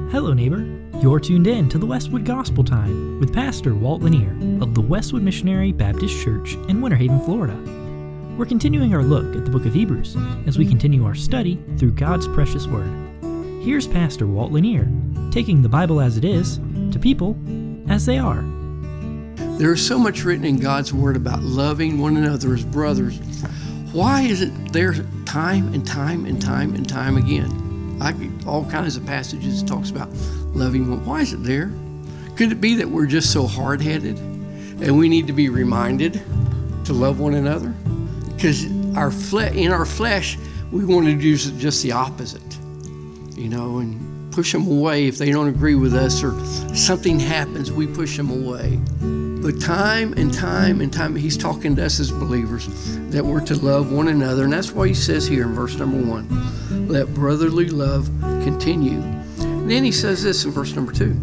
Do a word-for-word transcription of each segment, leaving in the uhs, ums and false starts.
Hello, neighbor. You're tuned in to the Westwood Gospel Time with Pastor Walt Lanier of the Westwood Missionary Baptist Church in Winter Haven, Florida. We're continuing our look at the book of Hebrews as we continue our study through God's precious Word. Here's Pastor Walt Lanier, taking the Bible as it is to people as they are. There is so much written in God's Word about loving one another as brothers. Why is it there time and time and time and time again? I get all kinds of passages that talks about loving one. Why is it there? Could it be that we're just so hard-headed and we need to be reminded to love one another? Because our fle- in our flesh, we want to do just the opposite, you know, and push them away if they don't agree with us or something happens, we push them away. But time and time and time, he's talking to us as believers that we're to love one another. And that's why he says here in verse number one, let brotherly love continue. And then he says this in verse number two,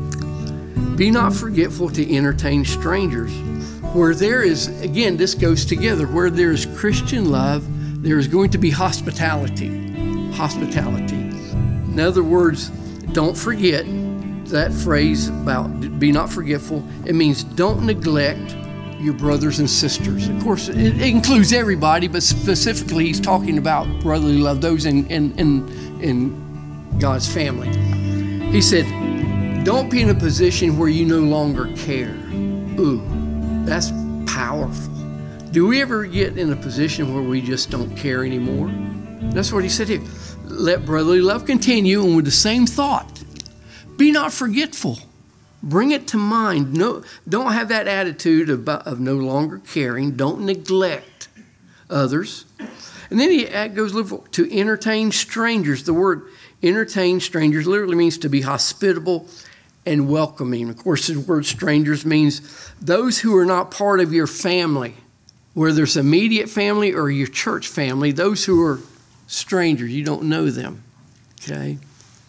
be not forgetful to entertain strangers. Where there is, again, this goes together, where there is Christian love, there is going to be hospitality. Hospitality. In other words, don't forget that phrase about be not forgetful. It means don't neglect your brothers and sisters. Of course, it, it includes everybody, but specifically he's talking about brotherly love, those in, in, in, in God's family. He said, don't be in a position where you no longer care. Ooh, that's powerful. Do we ever get in a position where we just don't care anymore? That's what he said here. Let brotherly love continue, and with the same thought, be not forgetful. Bring it to mind. No, don't have that attitude of, of no longer caring. Don't neglect others. And then he goes to entertain strangers. The word entertain strangers literally means to be hospitable and welcoming. Of course, the word strangers means those who are not part of your family, whether it's immediate family or your church family, those who are strangers, you don't know them, okay?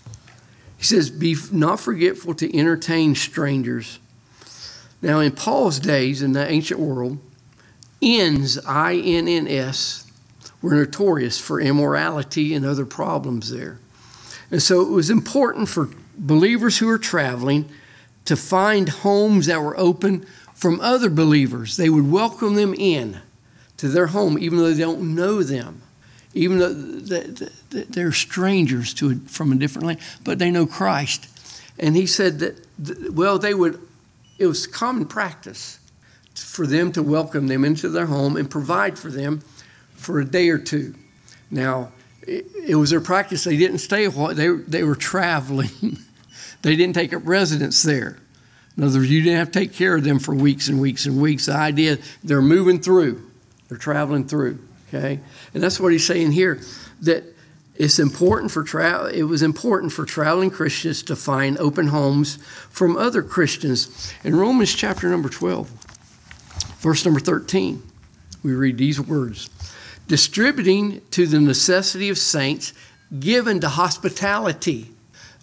He says, be not forgetful to entertain strangers. Now, in Paul's days, in the ancient world, inns, I N N S, were notorious for immorality and other problems there. And so it was important for believers who were traveling to find homes that were open from other believers. They would welcome them in to their home, even though they don't know them. Even though they're strangers to from a different land, but they know Christ. And he said that, well, they would, it was common practice for them to welcome them into their home and provide for them for a day or two. Now, it, it was their practice. They didn't stay a while. They, they were traveling. They didn't take up residence there. In other words, you didn't have to take care of them for weeks and weeks and weeks. The idea, they're moving through. They're traveling through. Okay, and that's what he's saying here, that it's important for travel. It was important for traveling Christians to find open homes from other Christians. In Romans chapter number twelve, verse number thirteen, we read these words: distributing to the necessity of saints, given to hospitality.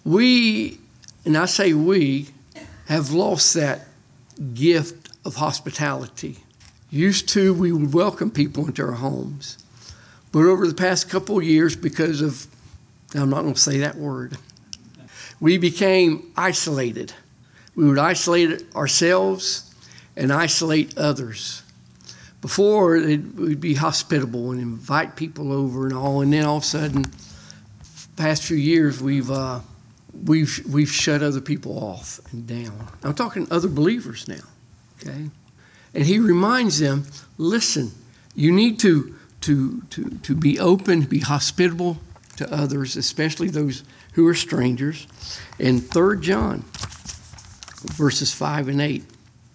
We, and I say we, have lost that gift of hospitality. Used to, we would welcome people into our homes. But over the past couple of years, because of, I'm not going to say that word, we became isolated. We would isolate ourselves and isolate others. Before, it, we'd be hospitable and invite people over and all, and then all of a sudden, past few years, we've uh, we've we've shut other people off and down. I'm talking other believers now, okay? And he reminds them, listen, you need to, to, to, to be open, be hospitable to others, especially those who are strangers. In Third John, verses five and eight,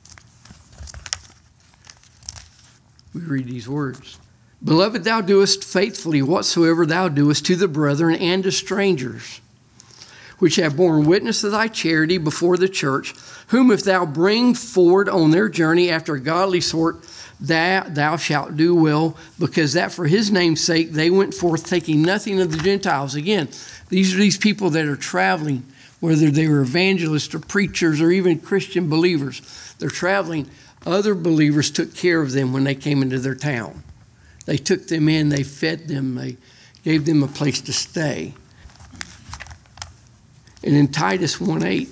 we read these words. Beloved, thou doest faithfully whatsoever thou doest to the brethren and to strangers, which have borne witness to thy charity before the church, whom if thou bring forward on their journey after a godly sort, that thou shalt do well, because that for his name's sake they went forth, taking nothing of the Gentiles. Again, these are these people that are traveling, whether they were evangelists or preachers or even Christian believers. They're traveling. Other believers took care of them when they came into their town. They took them in, they fed them, they gave them a place to stay. And in Titus one eight,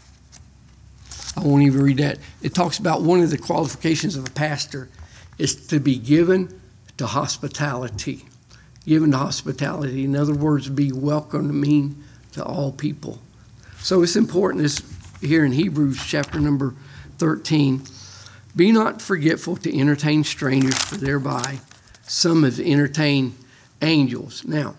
I won't even read that. It talks about one of the qualifications of a pastor is to be given to hospitality. Given to hospitality. In other words, be welcoming to all people. So it's important, this here in Hebrews chapter number thirteen, be not forgetful to entertain strangers, for thereby some have entertained angels. Now,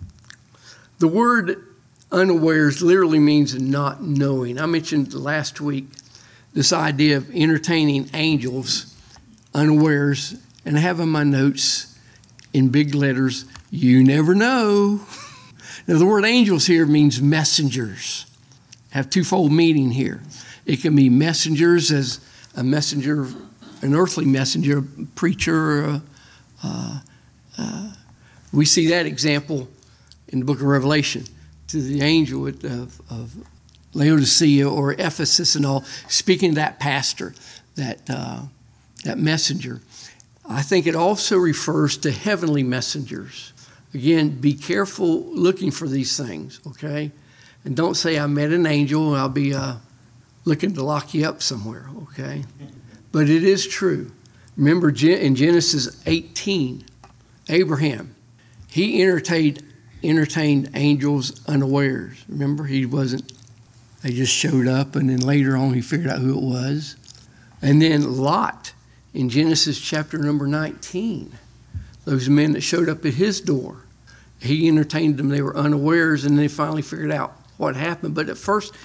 the word unawares literally means not knowing. I mentioned last week this idea of entertaining angels unawares, and I have in my notes in big letters, you never know. Now, the word angels here means messengers. Have twofold meaning here. It can be messengers as a messenger, an earthly messenger, a preacher. Uh, uh, uh, we see that example in the book of Revelation to the angel of, of Laodicea or Ephesus and all, speaking to that pastor, that uh, that messenger. I think it also refers to heavenly messengers. Again, be careful looking for these things, okay? And don't say, I met an angel and I'll be uh, looking to lock you up somewhere, okay? But it is true. Remember in Genesis eighteen, Abraham, he entertained, entertained angels unawares. Remember, he wasn't, they just showed up and then later on he figured out who it was. And then Lot in Genesis chapter number nineteen, those men that showed up at his door, he entertained them, they were unawares, and they finally figured out what happened. But at first,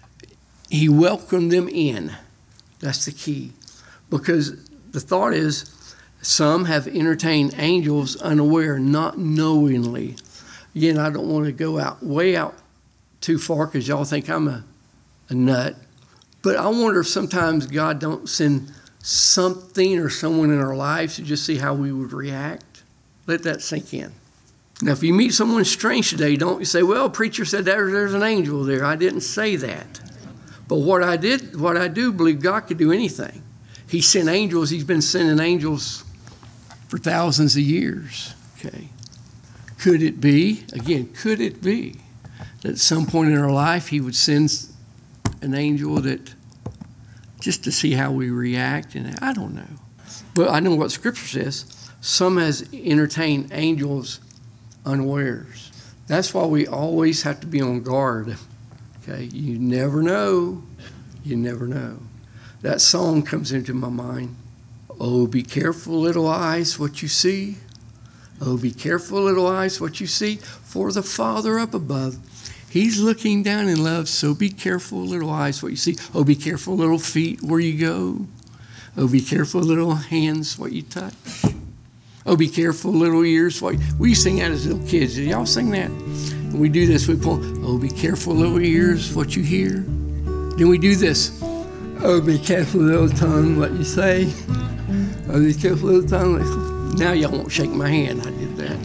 he welcomed them in. That's the key. Because the thought is, some have entertained angels unaware, not knowingly. Again, I don't want to go out way out too far because y'all think I'm a, a nut. But I wonder if sometimes God don't send something or someone in our lives to just see how we would react. Let that sink in. Now, if you meet someone strange today, don't you say, well, preacher said there, there's an angel there. I didn't say that. But what I did, what I do believe God could do anything. He sent angels. He's been sending angels for thousands of years. Okay. Could it be, again, could it be that at some point in our life he would send an angel that just to see how we react? And I don't know. But I know what Scripture says. Some has entertained angels unawares. That's why we always have to be on guard. Okay, you never know. You never know. That song comes into my mind. Oh, be careful, little eyes, what you see. Oh, be careful, little eyes, what you see. For the Father up above, He's looking down in love. So be careful, little eyes, what you see. Oh, be careful, little feet, where you go. Oh, be careful, little hands, what you touch. Oh, be careful, little ears. What we sing that as little kids. Did y'all sing that? When we do this, we pull, oh, be careful, little ears, what you hear. Then we do this. Oh, be careful, little tongue, what you say. Oh, be careful, little tongue. Now y'all won't shake my hand. I did that.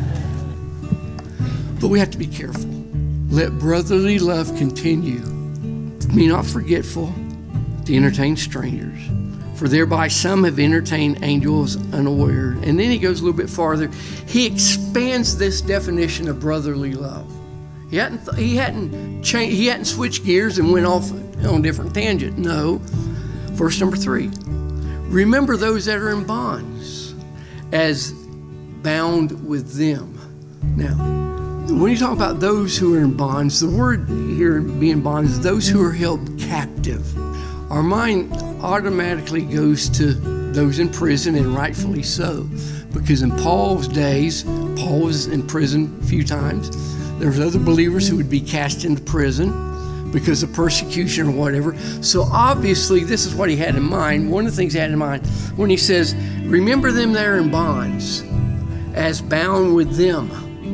But we have to be careful. Let brotherly love continue. Be not forgetful to entertain strangers. For thereby some have entertained angels unaware. And then he goes a little bit farther. He expands this definition of brotherly love. He hadn't he hadn't changed, he hadn't switched gears and went off on a different tangent. No. Verse number three. Remember those that are in bonds as bound with them. Now, when you talk about those who are in bonds, the word here being bonds is those who are held captive. Our mind automatically goes to those in prison, and rightfully so, because in Paul's days, Paul was in prison a few times. There was other believers who would be cast into prison because of persecution or whatever. So obviously, this is what he had in mind. One of the things he had in mind when he says, remember them that are in bonds, as bound with them.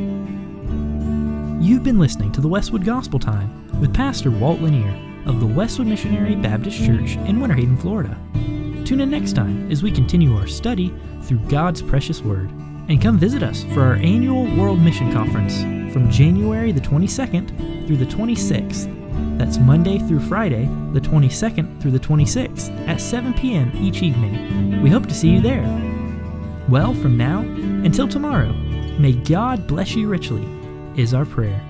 You've been listening to the Westwood Gospel Time with Pastor Walt Lanier of the Westwood Missionary Baptist Church in Winter Haven, Florida. Tune in next time as we continue our study through God's precious Word. And come visit us for our annual World Mission Conference from January the twenty-second through the twenty-sixth. That's Monday through Friday, the twenty-second through the twenty-sixth at seven p.m. each evening. We hope to see you there. Well, from now until tomorrow, may God bless you richly, is our prayer.